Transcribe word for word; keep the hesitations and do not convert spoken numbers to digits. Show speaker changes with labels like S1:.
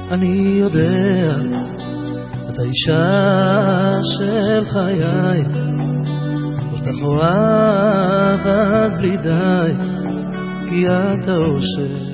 S1: אני יודע, את האישה של חיי, אותך אוהב עד בלי די, כי את האושר